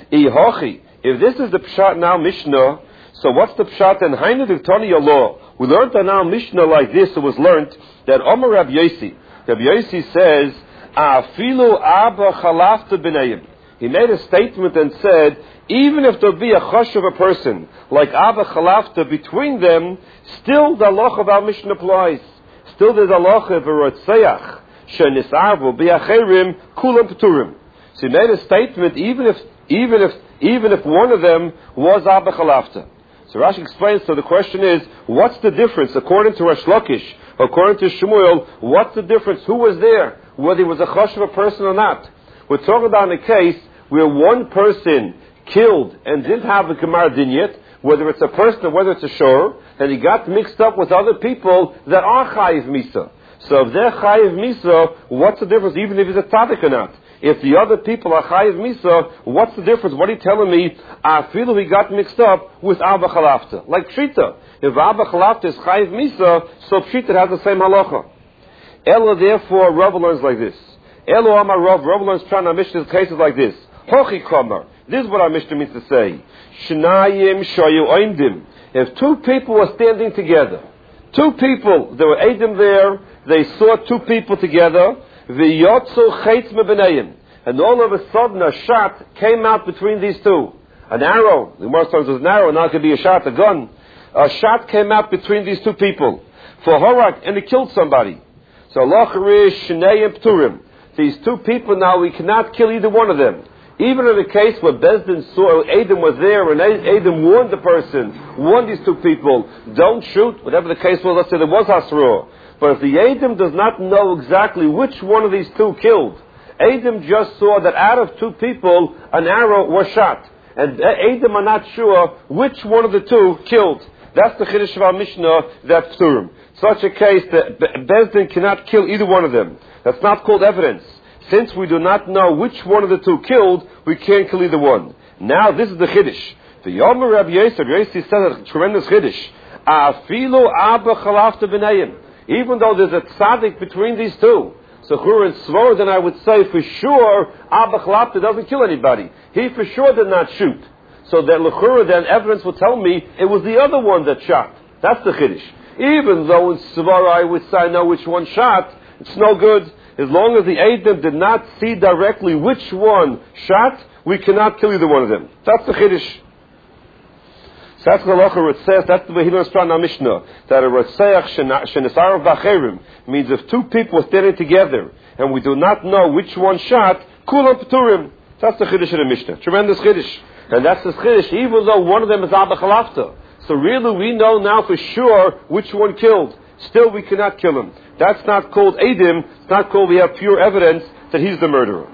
If this is the pshat now Mishnah, so what's the pshat in Hainu Diktani law? We learned that now Mishnah like this. It was learned that Omer Rabbi Yosi. Rabbi Yosi says, "Afilu Abba Chalafta b'neiim." He made a statement and said, even if there be a chosh of a person like Abba Chalafta between them, still the halacha of our Mishnah applies. Still there's a halacha of a rotzeach shenisarvu biacherim kulam p'turim. So he made a statement, even if one of them was Abba Chalafta. So Rashi explains, so the question is, what's the difference? According to Resh Lakish, according to Shmuel, what's the difference? Who was there? Whether he was a chosh of a person or not. We're talking about a case where one person killed and didn't have a Gemar Din yet, whether it's a person or whether it's a shor, and he got mixed up with other people that are Chayiv Misa. So if they're Chayiv Misa, what's the difference, even if he's a Tzaddik or not? If the other people are Chayiv Misa, what's the difference? What are you telling me? I feel he got mixed up with Abba Chalafta. Like Pshita. If Abba Chalafta is Chayiv Misa, so Pshita has the same halacha. Ella, therefore, Rav learns like this. Elo Amar Rav learns trying to Mishnah's cases like this. Hochi Kamar. This is what our Mishnah means to say. Shnayim Shoyu Oimdim. If two people were standing together, two people, there were Eidim there, they saw two people together, V'yotzu Chetz Mebeneim. And all of a sudden a shot came out between these two. An arrow, the most times it was an arrow, now it could be a shot, a gun. A shot came out between these two people. For Horak, and it killed somebody. So Allah Charish Shnayim Pturim. These two people now, we cannot kill either one of them. Even in the case where Bezdin saw Adam was there and Adam warned the person, warned these two people, don't shoot, whatever the case was, let's say there was Hasra. But if the Adam does not know exactly which one of these two killed, Adam just saw that out of two people, an arrow was shot. And Adam are not sure which one of the two killed. That's the Chiddush of our Mishnah, that's Pturim. Such a case that Bezdin cannot kill either one of them. That's not called evidence. Since we do not know which one of the two killed, we can't kill either one. Now this is the Chiddush. The Yomer Rabbi Yosef, Rabbi Yosef said a tremendous Chiddush. Afilu Abba Chalafta b'neiim. Even though there's a tzaddik between these two. So Chur and Svor, then I would say for sure Abba Chalafta doesn't kill anybody. He for sure did not shoot. So then L'chura, then evidence will tell me it was the other one that shot. That's the Chiddush. Even though in Svor I would say I know which one shot, it's no good. As long as the Adam did not see directly which one shot, we cannot kill either one of them. That's the Chiddush. So that's the halacha it says, that's the way he learns from our Mishnah, that a Rotzeach Shenisarav B'acherim means if two people are standing together and we do not know which one shot, Kulam P'turim. That's the Chiddush of the Mishnah. Tremendous Chiddush. And that's the Chiddush, even though one of them is Abba Chalafta. So really we know now for sure which one killed. Still we cannot kill him. That's not called Eidim. It's not called we have pure evidence that he's the murderer.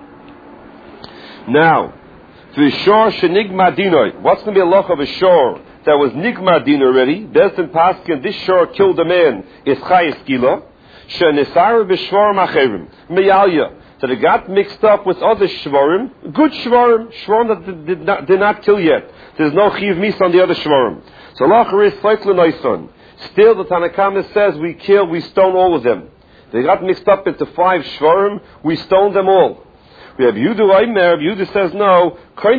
Now, V'shor Shenigma Dinoi. What's going to be a loch of a shor that was Nigma Din already? Bezdin Paskin, this shor killed a man. Is Chayes Gila. Shenisar B'shvar Macherim. Meyalya. That it got mixed up with other shvarim. Good shvarim. Shvarim that did not kill yet. There's no chiv mis on the other shvarim. So Lachar is Feitl Noison. Still, the Tanakhama says we stone all of them. They got mixed up into 5 shvarim, we stoned them all. We have Yudu Aimer, Yudu says no,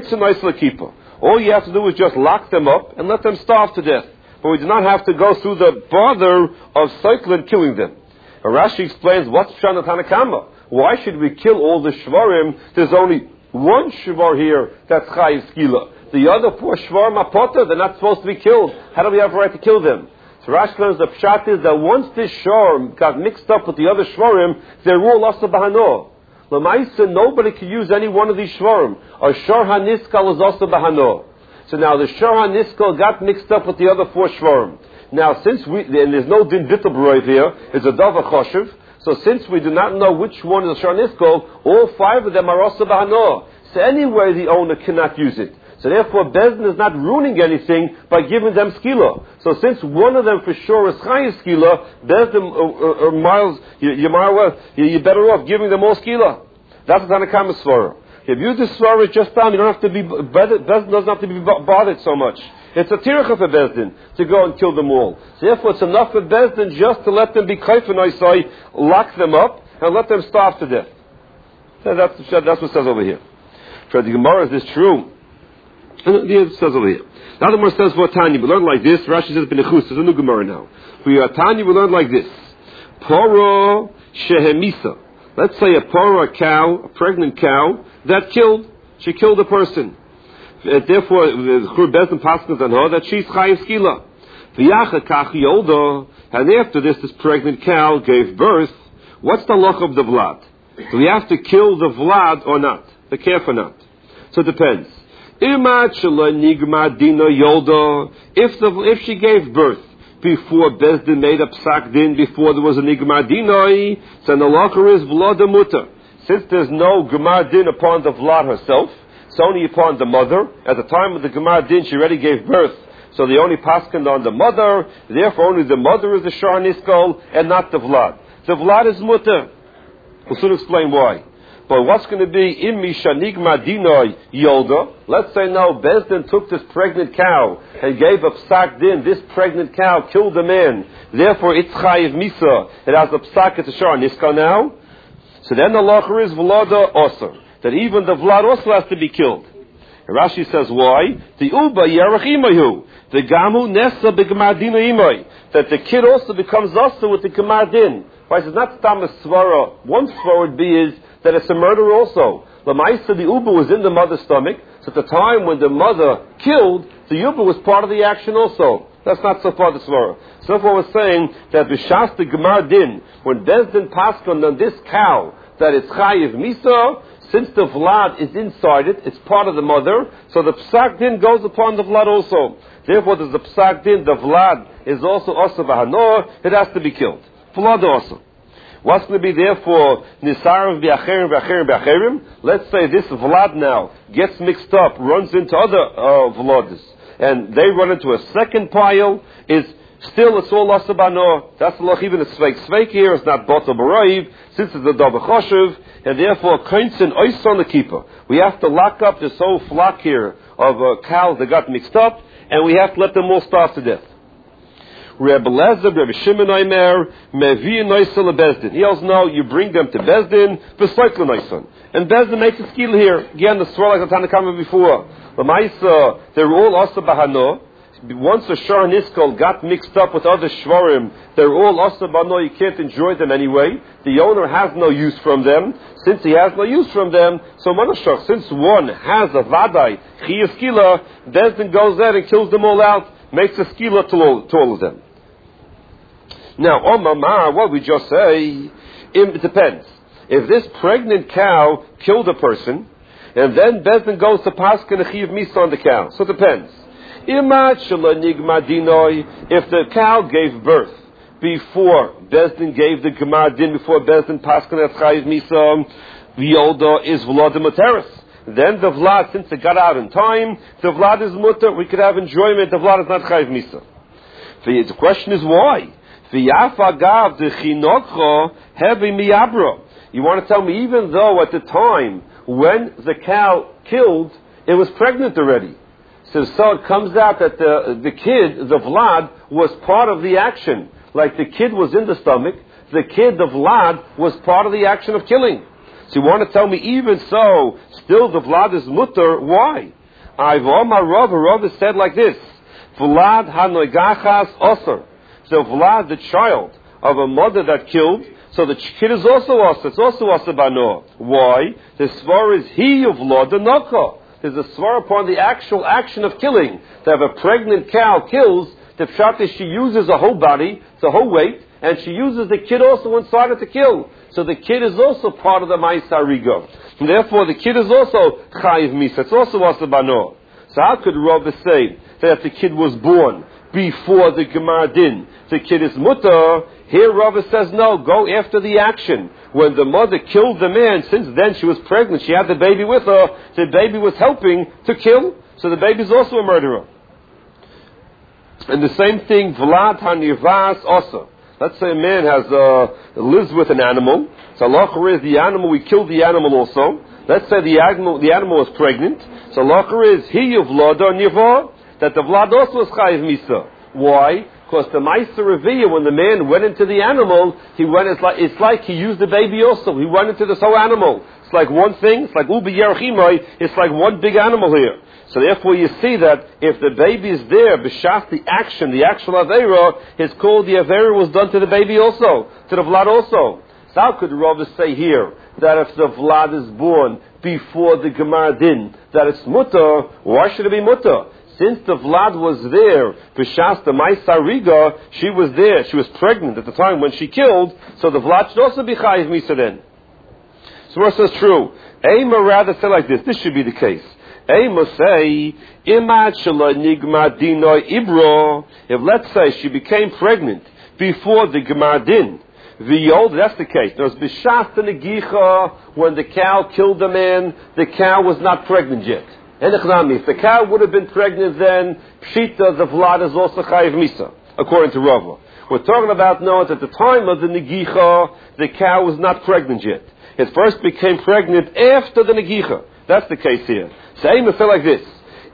all you have to do is just lock them up and let them starve to death. But we do not have to go through the bother of cycling killing them. And Rashi explains what's Pshat of Tanakhama. Why should we kill all the shvarim? There's only one shvar here that's Chayiv Skila. The other 4 shvarim are potter, they're not supposed to be killed. How do we have a right to kill them? So Rashi learns the pshat is that once this shvarim got mixed up with the other shvarim, they're all asa b'hano. L'maisa, nobody can use any one of these shvarim. A shor haniskal is asa b'hano. So now the shor haniskal got mixed up with the other 4 shvarim. Now since and there's no din vitabroiv here, it's a dava choshev. So since we do not know which one is a shor haniskal, all 5 of them are asa b'hano. So anyway the owner cannot use it. So therefore, Bezdin is not ruining anything by giving them skila. So since one of them for sure is Chayes skila, Bezdin you're better off giving them all skila. That's the Tanakhama svara. If you do svara just down, you don't have to be Bezdin doesn't have to be bothered so much. It's a tircha for Bezdin to go and kill them all. So therefore, it's enough for Bezdin just to let them be kaifen, lock them up and let them starve to death. So that's what it says over here. For the Gemara, is this true? And the other says over here. The other one says for Tanya, we learn like this. Rashi says Benechus. There's a new Gemara now. For Tanya, we learn like this. Poro shehemisa. Let's say a poro, a cow, a pregnant cow that killed. She killed a person. Therefore, the Chur Bezdin Paskins on her that she's chayiv skila. V'yacha kach yolda. And after this pregnant cow gave birth. What's the loch of the vlad? Do we have to kill the vlad or not? The calf or not? So it depends. If she gave birth before Bezdin made up psak din, before there was a nigmar dinoi, so the locher is vlad mutter. Since there's no gemar din upon the vlad herself, it's only upon the mother. At the time of the gemar din, she already gave birth, so the only paskin on the mother. Therefore, only the mother is the shar niskol and not the vlad. The vlad is mutter. We'll soon explain why. But what's going to be in Mishanig Madinoi Yolda? Let's say no, Bezdin took this pregnant cow and gave a psak din. This pregnant cow killed a man. Therefore, it's chayiv misa. It has a psak, it's a shar niska now. So then the locher is vlada osir. That even the vlad also has to be killed. And Rashi says why? The uba yerach imayu. The gamu nesa b'gemadina imay. That the kid also becomes also with the gemadin. Why? It's not stam a svara. One svara would be is that it's a murder also. Lamaisa, the uba was in the mother's stomach, so at the time when the mother killed, the uba was part of the action also. That's not so far the svara. So far we're saying that b'shas the gemar din, when Bezdin paskon on this cow, that it's chayiv misa, since the vlad is inside it, it's part of the mother, so the psak din goes upon the vlad also. Therefore there's the psak din, the vlad is also b'hanor, it has to be killed. Vlad also. What's going to be there for Nisarim v'acherim v'acherim v'acherim? Let's say this vlad now gets mixed up, runs into other vladas, and they run into a second pile, it's all asabano. That's the loch, even a sveik here, it's not bottle b'raiv, since it's a double choshev, and therefore kainsin ois on the keeper. We have to lock up this whole flock here of cows that got mixed up, and we have to let them all starve to death. Rebbe Lezer, Rebbe Shimon Omer, Mevi Noisel Bezdin. He also know you bring them to Bezdin, V'Soikle Noisan. And Bezdin makes a skill here. Again, the swirl like the Tanakama before. The Maisa, they're all also Bahano. Once a Shar Niskol got mixed up with other Shvarim, they're all also Bahano, you can't enjoy them anyway. The owner has no use from them. Since he has no use from them, so Manashach, since one has a Vadai, Chiyah Skila, Bezdin goes there and kills them all out, makes a skila to all of them. Now, Omama, what we just say, it depends. If this pregnant cow killed a person, and then Bezdin goes to Paskin and Chiv Misa on the cow. So it depends. If the cow gave birth before Bezdin gave the Gemar Din, before Bezdin Paskin and Chiv Misa, V'yolda is Vladim Materis. Then the vlad, since it got out in time, the vlad is mutter, we could have enjoyment, the vlad is not chayiv misa. The question is why? You want to tell me even though at the time when the cow killed, it was pregnant already. So it comes out that the kid, the vlad, was part of the action. Like the kid was in the stomach, the kid, the vlad, was part of the action of killing. So you want to tell me even so, still the vlad is mutter, why? Rav is said like this, Vlad hanoigachas osir. So Vlad, the child of a mother that killed, so the kid is also osir, it's also osir bano. Why? The svar is he of Vlad the noko. There's a svar upon the actual action of killing. To have a pregnant cow kills, the pshat is she uses a whole body, the whole weight, and she uses the kid also inside it to kill. So the kid is also part of the Ma'aseh Rigo. And therefore the kid is also Chayiv Misa. It's also Asabano. So how could Rav say that the kid was born before the Gemar Din? The kid is Mutter. Here Rav says no, go after the action. When the mother killed the man, since then she was pregnant, she had the baby with her, the baby was helping to kill, so the baby is also a murderer. And the same thing, Vlad HaNirvas also. Let's say a man lives with an animal. So Allah is the animal, we killed the animal also. Let's say the animal was pregnant. So Allah is he of Vlad or Nirva, that the Vlad also is Chayiv Misa. Why? Because the Ma'aseh Reviya, when the man went into the animal, it's like he used the baby also. He went into this whole animal. It's like one thing, it's like Ubi Yerachimai, it's like one big animal here. So therefore you see that if the baby is there, b'shas the action, the actual Aveira, it's called the Aveira was done to the baby also, to the Vlad also. So how could Rava say here that if the Vlad is born before the Gemar Din, that it's mutter? Why should it be mutter? Since the Vlad was there, b'shas the Maisa Riga, she was there, she was pregnant at the time when she killed, so the Vlad should also be Chayiv Misa then. So Rava says true. Ema rather say like this should be the case. Ema say, if let's say she became pregnant before the Gemar Din, that's the case. There's b'shas the Negicha, when the cow killed the man, the cow was not pregnant yet. And if the cow would have been pregnant then, Pshita, the Vlad is also Chayiv Misa, according to Rava. We're talking about now at the time of the Negicha, the cow was not pregnant yet. It first became pregnant after the Negicha. That's the case here. Same will feel like this.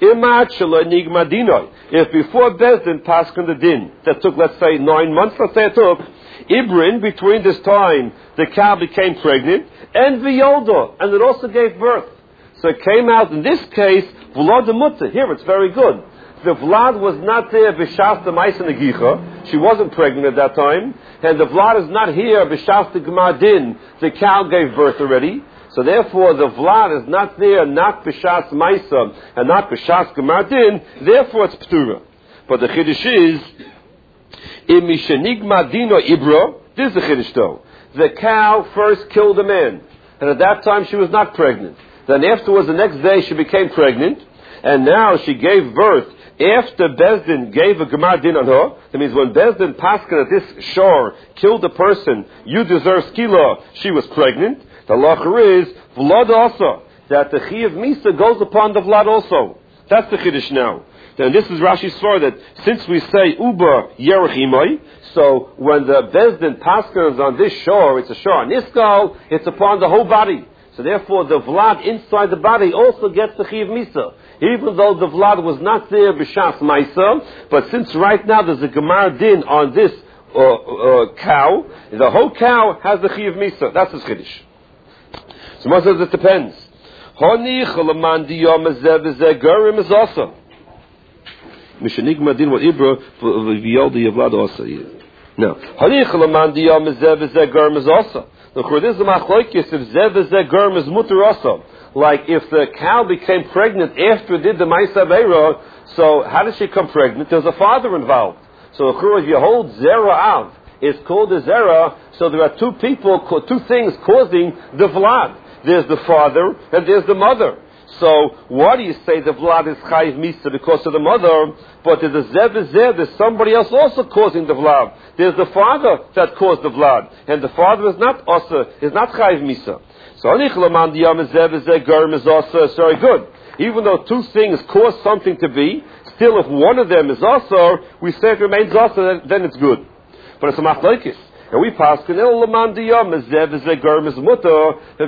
If before Bezdin passed on the din, that took, let's say, 9 months, let's say it took, Ibrin, between this time, the cow became pregnant, and V'yolda, and it also gave birth. So it came out, in this case, Vlad the Mutta. Here, it's very good. The Vlad was not there, B'shas the Maisa Negicha. She wasn't pregnant at that time. And the Vlad is not here, B'shas the Gemar Din. The cow gave birth already. So therefore, the Vlad is not there, not B'shas Maisa, and not B'shas Gemar Din. Therefore, it's P'tura. But the Chiddush is, Im Mishenigma Dino Ibra. This is the Chiddush though. The cow first killed the man. And at that time, she was not pregnant. Then afterwards, the next day, she became pregnant. And now she gave birth after Bezdin gave a Gemar Din on her. That means when Bezdin Paskin at this shore killed the person, you deserve skila, she was pregnant. The lacher is Vlad also, that the Chiyav Misa goes upon the Vlad also. That's the Chiddush now. And this is Rashi's svar that since we say Uber Yerech Imoi, so when the Bezdin Paskin is on this shore, it's a shore on Iskal, it's upon the whole body. So therefore the Vlad inside the body also gets the Chiyav Misa. Even though the Vlad was not there b'shas Maisa, but since right now there's a Gemar Din on this cow, the whole cow has the Chiyav Misa. That's the Chiddush. So Moshe says it depends. Honi chalaman diyom gerim is also. Mishanig Din what Ibra v'yol the Vlad also. No. Honi chalaman diyom gerim is also. The Churdiz the Machlokes if zev gerim is muter also. Like if the cow became pregnant after it did the Maisa Aveira, so how did she become pregnant? There's a father involved. So if you hold Zera out, it's called a Zera, so there are two things causing the Vlad. There's the father and there's the mother. So why do you say the Vlad is Chayiv Misa because of the mother? But there's a Zev there's somebody else also causing the Vlad. There's the father that caused the Vlad. And the father is not Chayiv Misa. So Anichalaman Diyam Zev is also very good. Even though two things cause something to be, still if one of them is also, we say it remains also, then it's good. But it's a machlokes. And we pass, Laman Diyam Zev is mutter.